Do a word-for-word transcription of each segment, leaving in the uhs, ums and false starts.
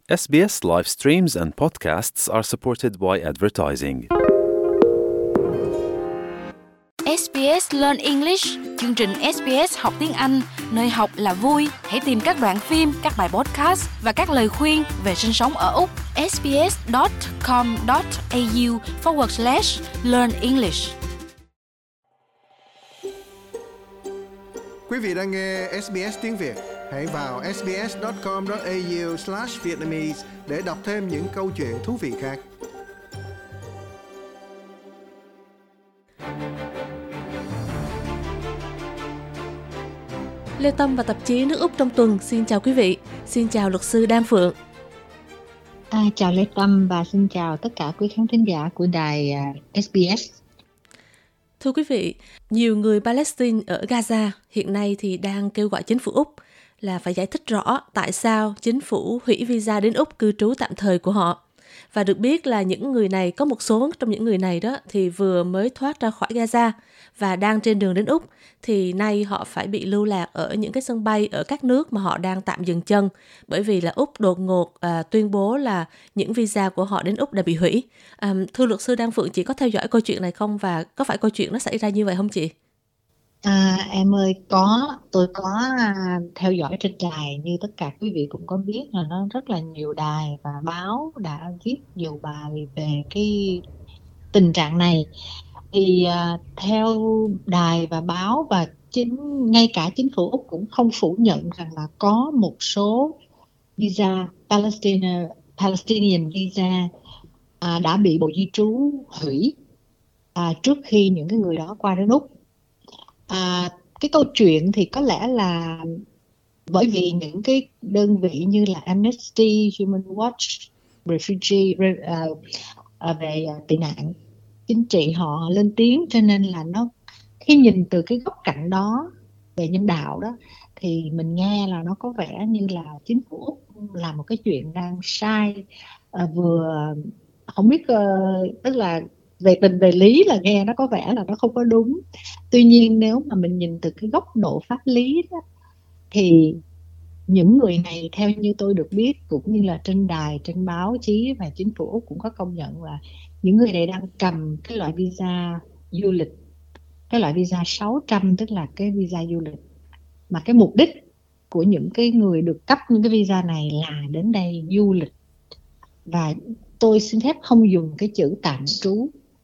S B S live streams and podcasts are supported by advertising. ét bê ét Learn English, chương trình ét bê ét học tiếng Anh, nơi học là vui. Hãy tìm các đoạn phim, các bài podcast và các lời khuyên về sinh sống ở Úc. sbs.com.au forward slash learn English. Quý vị đang nghe ét bê ét tiếng Việt. Hãy vào sbs.com.au slash Vietnamese để đọc thêm những câu chuyện thú vị khác. Lê Tâm và tạp chí Nước Úc trong tuần xin chào quý vị. Xin chào luật sư Đan Phượng. À, chào Lê Tâm và xin chào tất cả quý khán thính giả của đài uh, ét bê ét. Thưa quý vị, nhiều người Palestine ở Gaza hiện nay thì đang kêu gọi chính phủ Úc là phải giải thích rõ tại sao chính phủ hủy visa đến Úc cư trú tạm thời của họ. Và được biết là những người này, có một số trong những người này đó thì vừa mới thoát ra khỏi Gaza và đang trên đường đến Úc, thì nay họ phải bị lưu lạc ở những cái sân bay ở các nước mà họ đang tạm dừng chân, bởi vì là Úc đột ngột à, tuyên bố là những visa của họ đến Úc đã bị hủy. À, thưa luật sư Đan Phượng, chị có theo dõi câu chuyện này không và có phải câu chuyện nó xảy ra như vậy không chị? À, em ơi, có, tôi có à, theo dõi trên đài, như tất cả quý vị cũng có biết là nó rất là nhiều đài và báo đã viết nhiều bài về cái tình trạng này. Thì à, theo đài và báo và chính ngay cả chính phủ Úc cũng không phủ nhận rằng là có một số visa Palestine, Palestinian visa à, đã bị Bộ Di trú hủy à, trước khi những cái người đó qua đến Úc. À, cái câu chuyện thì có lẽ là bởi vì những cái đơn vị như là Amnesty, Human Watch, Refugee uh, uh, về uh, tị nạn chính trị họ lên tiếng, cho nên là nó khi nhìn từ cái góc cạnh đó về nhân đạo đó thì mình nghe là nó có vẻ như là chính phủ Úc làm một cái chuyện đang sai, uh, vừa không biết uh, tức là về tình về lý là nghe nó có vẻ là nó không có đúng. Tuy nhiên nếu mà mình nhìn từ cái góc độ pháp lý đó, thì những người này theo như tôi được biết cũng như là trên đài, trên báo chí và chính phủ Úc cũng có công nhận là những người này đang cầm cái loại visa du lịch, cái loại visa sáu trăm, tức là cái visa du lịch mà cái mục đích của những cái người được cấp những cái visa này là đến đây du lịch. Và tôi xin phép không dùng cái chữ tạm trú,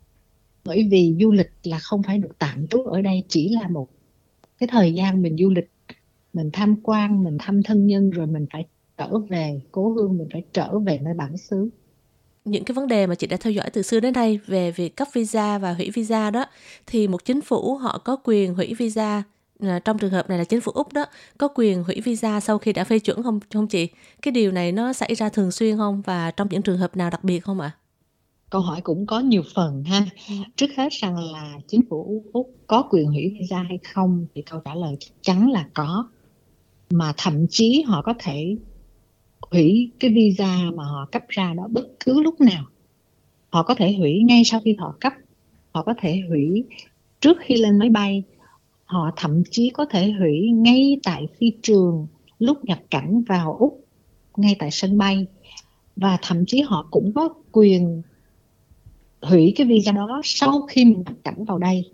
bởi vì du lịch là không phải được tạm trú ở đây, chỉ là một cái thời gian mình du lịch, mình tham quan, mình thăm thân nhân rồi mình phải trở về cố hương, mình phải trở về nơi bản xứ. Những cái vấn đề mà chị đã theo dõi từ xưa đến nay về việc cấp visa và hủy visa đó, thì một chính phủ họ có quyền hủy visa, trong trường hợp này là chính phủ Úc đó, có quyền hủy visa sau khi đã phê chuẩn không, không chị? Cái điều này nó xảy ra thường xuyên không và trong những trường hợp nào đặc biệt không ạ? À? Câu hỏi cũng có nhiều phần ha. Trước hết rằng là chính phủ Úc có quyền hủy visa hay không thì câu trả lời chắc chắn là có. Mà thậm chí họ có thể hủy cái visa mà họ cấp ra đó bất cứ lúc nào. Họ có thể hủy ngay sau khi họ cấp, họ có thể hủy trước khi lên máy bay, họ thậm chí có thể hủy ngay tại phi trường lúc nhập cảnh vào Úc, ngay tại sân bay. Và thậm chí họ cũng có quyền hủy cái visa đó sau khi mình nhập cảnh vào đây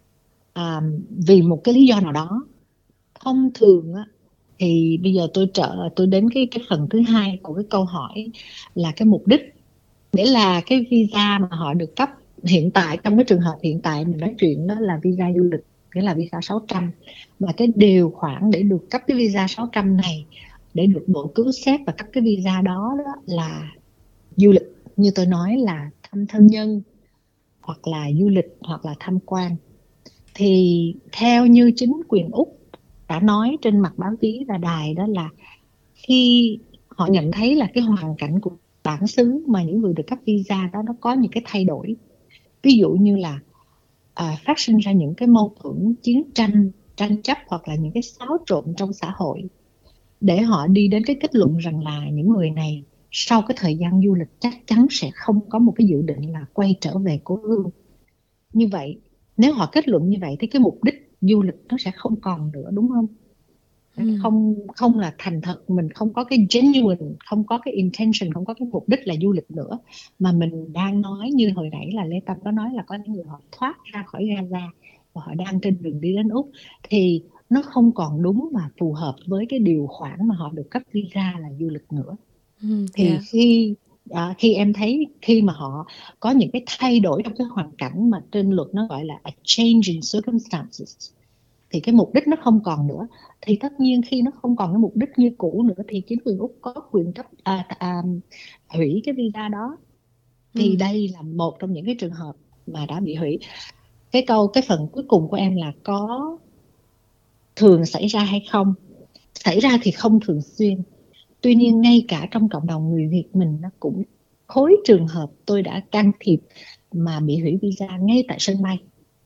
à, vì một cái lý do nào đó. Thông thường á, thì bây giờ tôi trở tôi đến cái cái phần thứ hai của cái câu hỏi là cái mục đích, nghĩa là cái visa mà họ được cấp hiện tại, trong cái trường hợp hiện tại mình nói chuyện đó là visa du lịch, nghĩa là visa sáu trăm, mà cái điều khoản để được cấp cái visa sáu trăm này, để được Bộ cứu xét và cấp cái visa đó, đó là du lịch, như tôi nói là thăm thân nhân hoặc là du lịch hoặc là tham quan. Thì theo như chính quyền Úc đã nói trên mặt báo chí và đài, đó là khi họ nhận thấy là cái hoàn cảnh của bản xứ mà những người được cấp visa đó nó có những cái thay đổi, ví dụ như là à, phát sinh ra những cái mâu thuẫn, chiến tranh, tranh chấp hoặc là những cái xáo trộn trong xã hội, để họ đi đến cái kết luận rằng là những người này sau cái thời gian du lịch chắc chắn sẽ không có một cái dự định là quay trở về cố hương. Như vậy, nếu họ kết luận như vậy thì cái mục đích du lịch nó sẽ không còn nữa, đúng không? Ừ. không không là thành thật, mình không có cái genuine, không có cái intention, không có cái mục đích là du lịch nữa, mà mình đang nói như hồi nãy là Lê Tâm có nói là có những người họ thoát ra khỏi Gaza và họ đang trên đường đi đến Úc, thì nó không còn đúng và phù hợp với cái điều khoản mà họ được cấp visa là du lịch nữa. Ừ, Thì dạ. khi à, khi em thấy khi mà họ có những cái thay đổi trong cái hoàn cảnh mà trên luật nó gọi là a change in circumstances, thì cái mục đích nó không còn nữa, thì tất nhiên khi nó không còn cái mục đích như cũ nữa thì chính quyền Úc có quyền cấp à, à, hủy cái visa đó. Thì Ừ. đây là một trong những cái trường hợp mà đã bị hủy. Cái câu cái phần cuối cùng của em là có thường xảy ra hay không? Xảy ra thì không thường xuyên. Tuy nhiên ngay cả trong cộng đồng người Việt mình nó cũng khối trường hợp tôi đã can thiệp mà bị hủy visa ngay tại sân bay.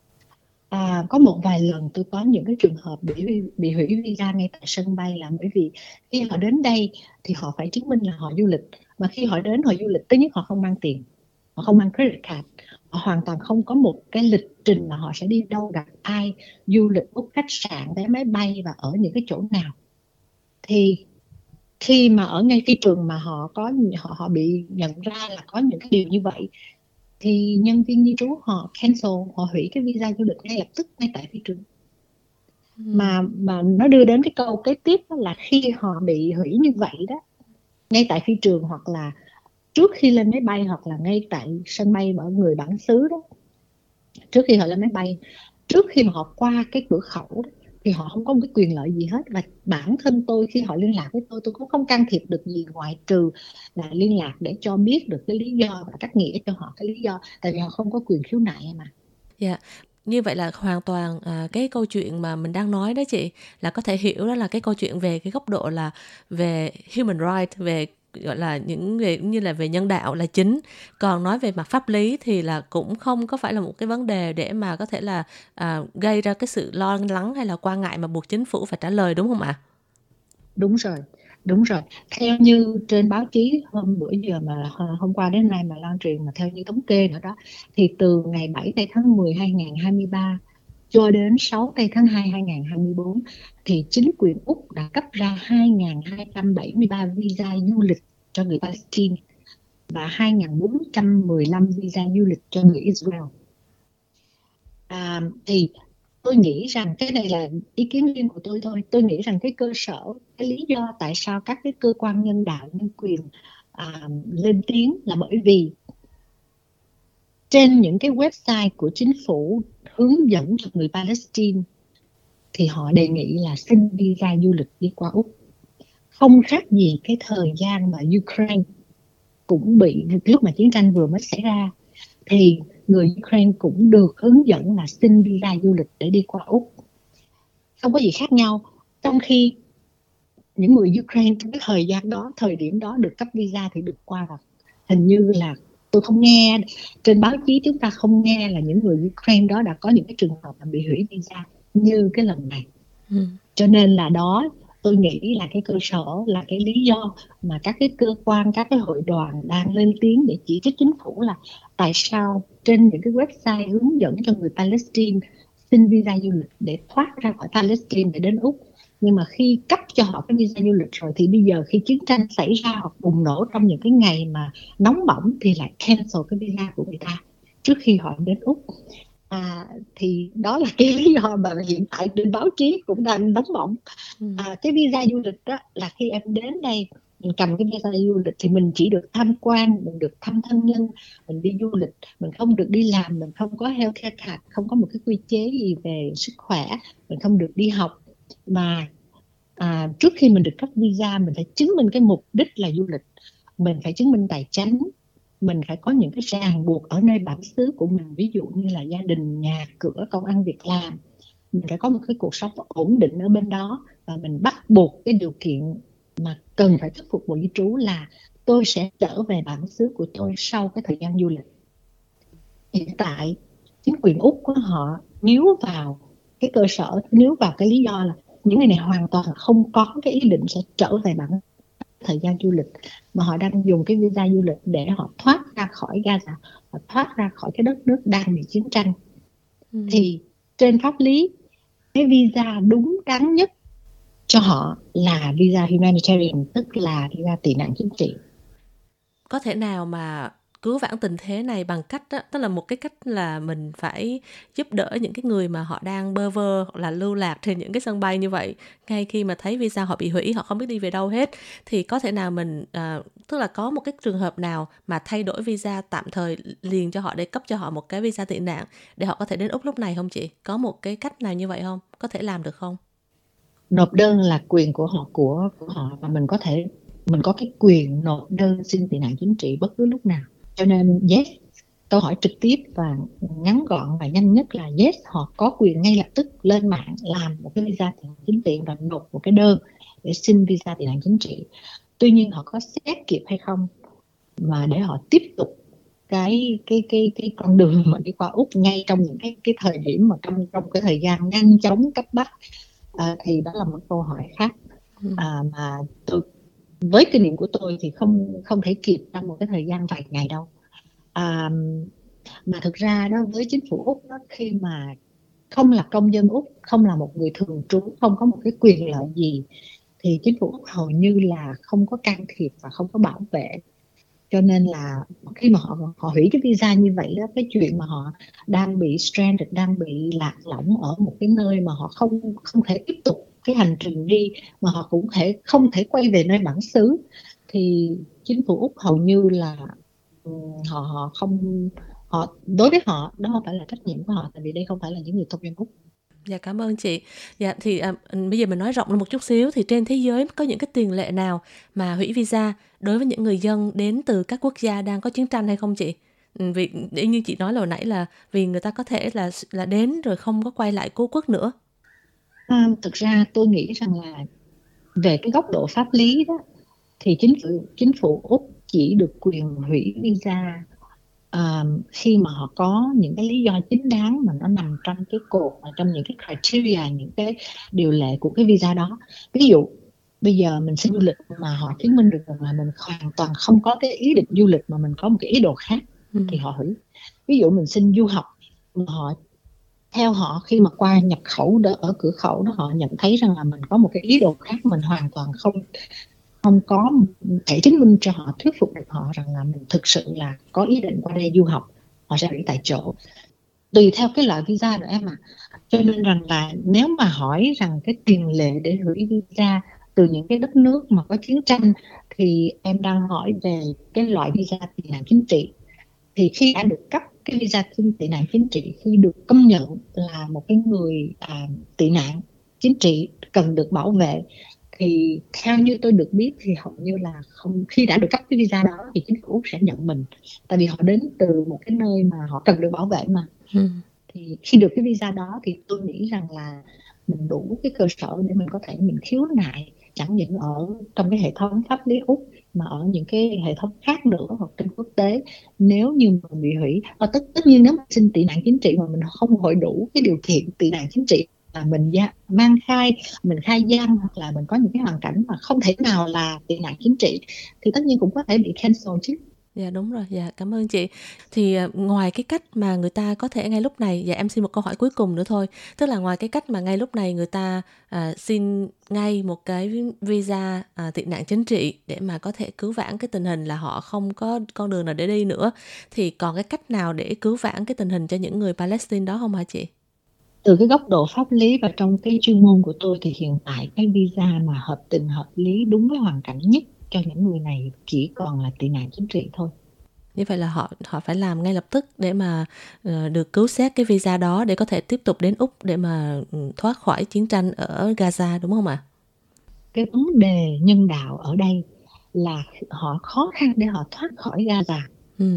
À, có một vài lần tôi có những cái trường hợp bị bị hủy visa ngay tại sân bay là bởi vì khi họ đến đây thì họ phải chứng minh là họ du lịch, mà khi họ đến họ du lịch, thứ nhất họ không mang tiền, họ không mang credit card, họ hoàn toàn không có một cái lịch trình là họ sẽ đi đâu, gặp ai, du lịch, book khách sạn, vé máy bay và ở những cái chỗ nào. Thì khi mà ở ngay phi trường mà họ có họ họ bị nhận ra là có những cái điều như vậy, thì nhân viên di trú họ cancel, họ hủy cái visa du lịch ngay lập tức ngay tại phi trường. Ừ. Mà mà nó đưa đến cái câu kế tiếp đó là khi họ bị hủy như vậy đó, ngay tại phi trường hoặc là trước khi lên máy bay hoặc là ngay tại sân bay bởi người bản xứ đó, trước khi họ lên máy bay, trước khi mà họ qua cái cửa khẩu đó, thì họ không có một cái quyền lợi gì hết. Và bản thân tôi khi họ liên lạc với tôi, tôi cũng không can thiệp được gì ngoại trừ là liên lạc để cho biết được cái lý do và cắt nghĩa cho họ cái lý do, tại vì họ không có quyền khiếu nại mà. Dạ. Như vậy là hoàn toàn à, cái câu chuyện mà mình đang nói đó chị, là có thể hiểu đó là cái câu chuyện về cái góc độ là về human right, về gọi là những về như là về nhân đạo là chính. Còn nói về mặt pháp lý thì là cũng không có phải là một cái vấn đề để mà có thể là à, gây ra cái sự lo lắng hay là quan ngại mà buộc chính phủ phải trả lời, đúng không ạ? Đúng rồi, đúng rồi. Theo như trên báo chí hôm bữa giờ mà hôm qua đến nay mà lan truyền, mà theo như thống kê nữa đó, thì từ ngày bảy tây tháng mười hai nghìn không trăm hai mươi ba cho đến sáu tây tháng hai hai nghìn không trăm hai mươi bốn thì chính quyền Úc đã cấp ra hai nghìn hai trăm bảy mươi ba visa du lịch cho người Palestine và hai nghìn bốn trăm mười lăm visa du lịch cho người Israel. À, thì tôi nghĩ rằng cái này là ý kiến riêng của tôi thôi. Tôi nghĩ rằng cái cơ sở, cái lý do tại sao các cái cơ quan nhân đạo nhân quyền à, lên tiếng là bởi vì trên những cái website của chính phủ hướng dẫn cho người Palestine thì họ đề nghị là xin visa du lịch đi qua Úc. Không khác gì cái thời gian mà Ukraine cũng bị, lúc mà chiến tranh vừa mới xảy ra, thì người Ukraine cũng được hướng dẫn là xin visa du lịch để đi qua Úc. Không có gì khác nhau. Trong khi những người Ukraine trong cái thời gian đó, thời điểm đó được cấp visa thì được qua rồi. Hình như là tôi không nghe, trên báo chí chúng ta không nghe là những người Ukraine đó đã có những cái trường hợp mà bị hủy visa như cái lần này. Ừ. Cho nên là đó, tôi nghĩ là cái cơ sở, là cái lý do mà các cái cơ quan, các cái hội đoàn đang lên tiếng để chỉ trích chính phủ là tại sao trên những cái website hướng dẫn cho người Palestine xin visa du lịch để thoát ra khỏi Palestine để đến Úc, nhưng mà khi cấp cho họ cái visa du lịch rồi thì bây giờ khi chiến tranh xảy ra hoặc bùng nổ trong những cái ngày mà nóng bỏng thì lại cancel cái visa của người ta trước khi họ đến Úc. À, thì đó là cái lý do mà hiện tại trên báo chí cũng đang nóng bỏng. À, cái visa du lịch đó là khi em đến đây, mình cầm cái visa du lịch thì mình chỉ được tham quan, mình được thăm thân nhân, mình đi du lịch, mình không được đi làm, mình không có healthcare card, không có một cái quy chế gì về sức khỏe, mình không được đi học. Mà à, trước khi mình được cấp visa mình phải chứng minh cái mục đích là du lịch, mình phải chứng minh tài chính, mình phải có những cái ràng buộc ở nơi bản xứ của mình, ví dụ như là gia đình, nhà cửa, công ăn việc làm, mình phải có một cái cuộc sống ổn định ở bên đó. Và mình bắt buộc cái điều kiện mà cần phải thuyết phục Bộ Di trú là tôi sẽ trở về bản xứ của tôi sau cái thời gian du lịch. Hiện tại chính quyền Úc của họ níu vào cái cơ sở, níu vào cái lý do là những người này hoàn toàn không có cái ý định sẽ trở về bản thời gian du lịch, mà họ đang dùng cái visa du lịch để họ thoát ra khỏi Gaza, họ thoát ra khỏi cái đất nước đang bị chiến tranh. Ừ. Thì trên pháp lý, cái visa đúng đắn nhất cho họ là visa humanitarian, tức là visa tị nạn chính trị. Có thể nào mà cứu vãn tình thế này bằng cách đó, tức là một cái cách là mình phải giúp đỡ những cái người mà họ đang bơ vơ hoặc là lưu lạc trên những cái sân bay như vậy, ngay khi mà thấy visa họ bị hủy, họ không biết đi về đâu hết, thì có thể nào mình à, tức là có một cái trường hợp nào mà thay đổi visa tạm thời liền cho họ để cấp cho họ một cái visa tị nạn để họ có thể đến Úc lúc này không chị? Có một cái cách nào như vậy không? Có thể làm được không? Nộp đơn là quyền của họ của của họ và mình có thể mình có cái quyền nộp đơn xin tị nạn chính trị bất cứ lúc nào. Cho nên yes, câu hỏi trực tiếp và ngắn gọn và nhanh nhất là yes, họ có quyền ngay lập tức lên mạng làm một cái visa tị nạn chính trị và nộp một cái đơn để xin visa tị nạn chính trị. Tuy nhiên họ có xét kịp hay không mà để họ tiếp tục cái cái cái cái con đường mà đi qua Úc ngay trong những cái cái thời điểm mà trong trong cái thời gian nhanh chóng cấp bách, à, thì đó là một câu hỏi khác. À, mà tôi, với kinh nghiệm của tôi thì không không thể kịp trong một cái thời gian vài ngày đâu. À, mà thực ra đó, với chính phủ Úc đó, khi mà không là công dân Úc, không là một người thường trú, không có một cái quyền lợi gì, thì chính phủ Úc hầu như là không có can thiệp và không có bảo vệ. Cho nên là khi mà họ họ hủy cái visa như vậy đó, cái chuyện mà họ đang bị stranded, đang bị lạc lõng ở một cái nơi mà họ không không thể tiếp tục cái hành trình đi, mà họ cũng thể không thể quay về nơi bản xứ, thì chính phủ Úc hầu như là họ họ không họ đối với họ đó không phải là trách nhiệm của họ, tại vì đây không phải là những người công dân Úc. Dạ, cảm ơn chị. Dạ, thì à, bây giờ mình nói rộng lên một chút xíu, thì trên thế giới có những cái tiền lệ nào mà hủy visa đối với những người dân đến từ các quốc gia đang có chiến tranh hay không chị? Vì như chị nói hồi nãy là vì người ta có thể là là đến rồi không có quay lại cố quốc nữa. À, thực ra tôi nghĩ rằng là về cái góc độ pháp lý đó, thì chính phủ chính phủ Úc chỉ được quyền hủy visa uh, khi mà họ có những cái lý do chính đáng mà nó nằm trong cái cột, trong những cái criteria, những cái điều lệ của cái visa đó. Ví dụ bây giờ mình xin du lịch mà họ chứng minh được rằng là mình hoàn toàn không có cái ý định du lịch mà mình có một cái ý đồ khác, ừ. thì họ hủy. Ví dụ mình xin du học mà họ theo họ khi mà qua nhập khẩu đó, ở cửa khẩu đó họ nhận thấy rằng là mình có một cái ý đồ khác, mình hoàn toàn không không có thể chứng minh cho họ, thuyết phục được họ rằng là mình thực sự là có ý định qua đây du học, họ sẽ hủy tại chỗ, tùy theo cái loại visa nữa em ạ. À. Cho nên rằng là nếu mà hỏi rằng cái tiền lệ để hủy visa từ những cái đất nước mà có chiến tranh, thì em đang hỏi về cái loại visa tị nạn chính trị. Thì khi đã được cấp cái visa tị nạn chính trị, khi được công nhận là một cái người à, tị nạn chính trị cần được bảo vệ, thì theo như tôi được biết thì hầu như là không, khi đã được cấp cái visa đó thì chính phủ sẽ nhận mình, tại vì họ đến từ một cái nơi mà họ cần được bảo vệ mà. Ừ. Thì khi được cái visa đó thì tôi nghĩ rằng là mình đủ cái cơ sở để mình có thể mình khiếu nại, chẳng những ở trong cái hệ thống pháp lý Úc mà ở những cái hệ thống khác nữa hoặc trên quốc tế. Nếu như mình bị hủy, và tất, tất nhiên nếu mình xin tị nạn chính trị mà mình không hội đủ cái điều kiện tị nạn chính trị, là mình gia, mang thai, mình khai gian, hoặc là mình có những cái hoàn cảnh mà không thể nào là tị nạn chính trị, thì tất nhiên cũng có thể bị cancel chứ. Dạ đúng rồi, dạ cảm ơn chị. Thì uh, ngoài cái cách mà người ta có thể ngay lúc này, dạ em xin một câu hỏi cuối cùng nữa thôi. Tức là ngoài cái cách mà ngay lúc này người ta uh, xin ngay một cái visa uh, tị nạn chính trị để mà có thể cứu vãn cái tình hình là họ không có con đường nào để đi nữa, thì còn cái cách nào để cứu vãn cái tình hình cho những người Palestine đó không hả chị? Từ cái góc độ pháp lý và trong cái chuyên môn của tôi thì hiện tại cái visa mà hợp tình hợp lý đúng với hoàn cảnh nhất cho những người này chỉ còn là tị nạn chính trị thôi. Như vậy là họ họ phải làm ngay lập tức để mà uh, được cứu xét cái visa đó để có thể tiếp tục đến Úc để mà thoát khỏi chiến tranh ở Gaza, đúng không ạ? Cái vấn đề nhân đạo ở đây là họ khó khăn để họ thoát khỏi Gaza. Ừ.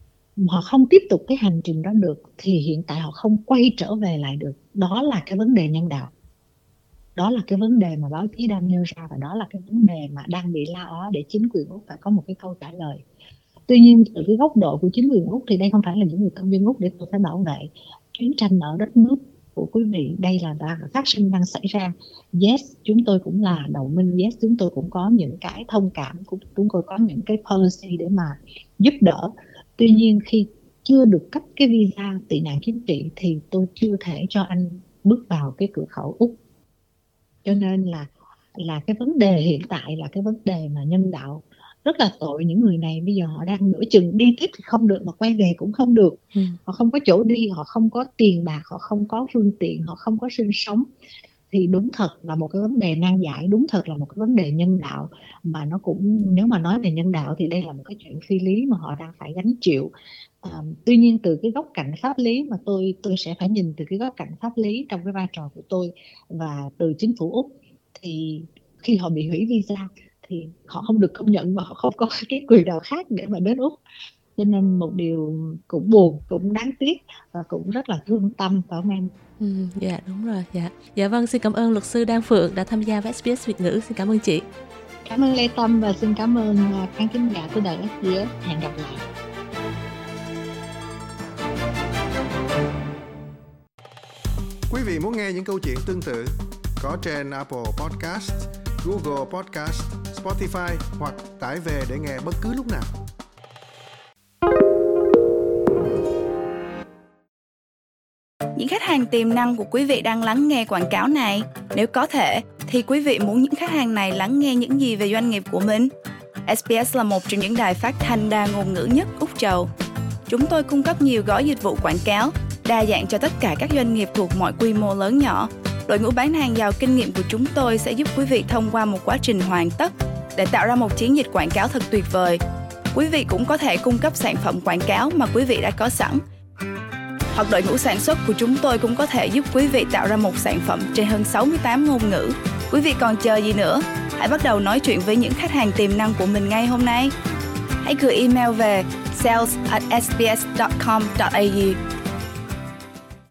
Họ không tiếp tục cái hành trình đó được thì hiện tại họ không quay trở về lại được. Đó là cái vấn đề nhân đạo. Đó là cái vấn đề mà báo chí đang nêu ra, và đó là cái vấn đề mà đang bị la ó để chính quyền Úc phải có một cái câu trả lời. Tuy nhiên từ cái góc độ của chính quyền Úc thì đây không phải là những người công dân Úc để tôi phải bảo vệ. Chiến tranh ở đất nước của quý vị đây là đã phát sinh đang xảy ra. Yes, chúng tôi cũng là đồng minh. Yes, chúng tôi cũng có những cái thông cảm, chúng tôi có những cái policy để mà giúp đỡ. Tuy nhiên khi chưa được cấp cái visa tị nạn chính trị thì tôi chưa thể cho anh bước vào cái cửa khẩu Úc. Cho nên là là cái vấn đề hiện tại là cái vấn đề mà nhân đạo. Rất là tội những người này, bây giờ họ đang nửa chừng đi tiếp thì không được mà quay về cũng không được. ừ. Họ không có chỗ đi, họ không có tiền bạc, họ không có phương tiện, họ không có sinh sống. Thì đúng thật là một cái vấn đề nan giải, đúng thật là một cái vấn đề nhân đạo. Mà nó cũng, nếu mà nói về nhân đạo thì đây là một cái chuyện phi lý mà họ đang phải gánh chịu. à, Tuy nhiên từ cái góc cạnh pháp lý mà tôi tôi sẽ phải nhìn từ cái góc cạnh pháp lý trong cái vai trò của tôi và từ chính phủ Úc, thì khi họ bị hủy visa thì họ không được công nhận và họ không có cái quyền nào khác để mà đến Úc. Cho nên một điều cũng buồn, cũng đáng tiếc và cũng rất là thương tâm, phải không em? Ừ, dạ đúng rồi. Dạ. Dạ vâng, xin cảm ơn luật sư Đan Phượng đã tham gia với ét bê ét Việt ngữ. Xin cảm ơn chị. Cảm ơn Lê Tâm và xin cảm ơn khán thính giả của đài ét bê ét. Hẹn gặp lại. Quý vị muốn nghe những câu chuyện tương tự có trên Apple Podcast, Google Podcast, Spotify hoặc tải về để nghe bất cứ lúc nào. Những khách hàng tiềm năng của quý vị đang lắng nghe quảng cáo này, nếu có thể, thì quý vị muốn những khách hàng này lắng nghe những gì về doanh nghiệp của mình? ét bê ét là một trong những đài phát thanh đa ngôn ngữ nhất Úc Châu. Chúng tôi cung cấp nhiều gói dịch vụ quảng cáo, đa dạng cho tất cả các doanh nghiệp thuộc mọi quy mô lớn nhỏ. Đội ngũ bán hàng giàu kinh nghiệm của chúng tôi sẽ giúp quý vị thông qua một quá trình hoàn tất để tạo ra một chiến dịch quảng cáo thật tuyệt vời. Quý vị cũng có thể cung cấp sản phẩm quảng cáo mà quý vị đã có sẵn. Hoặc đội ngũ sản xuất của chúng tôi cũng có thể giúp quý vị tạo ra một sản phẩm trên hơn sáu mươi tám ngôn ngữ. Quý vị còn chờ gì nữa? Hãy bắt đầu nói chuyện với những khách hàng tiềm năng của mình ngay hôm nay. Hãy gửi email về sales at s b s dot com dot a u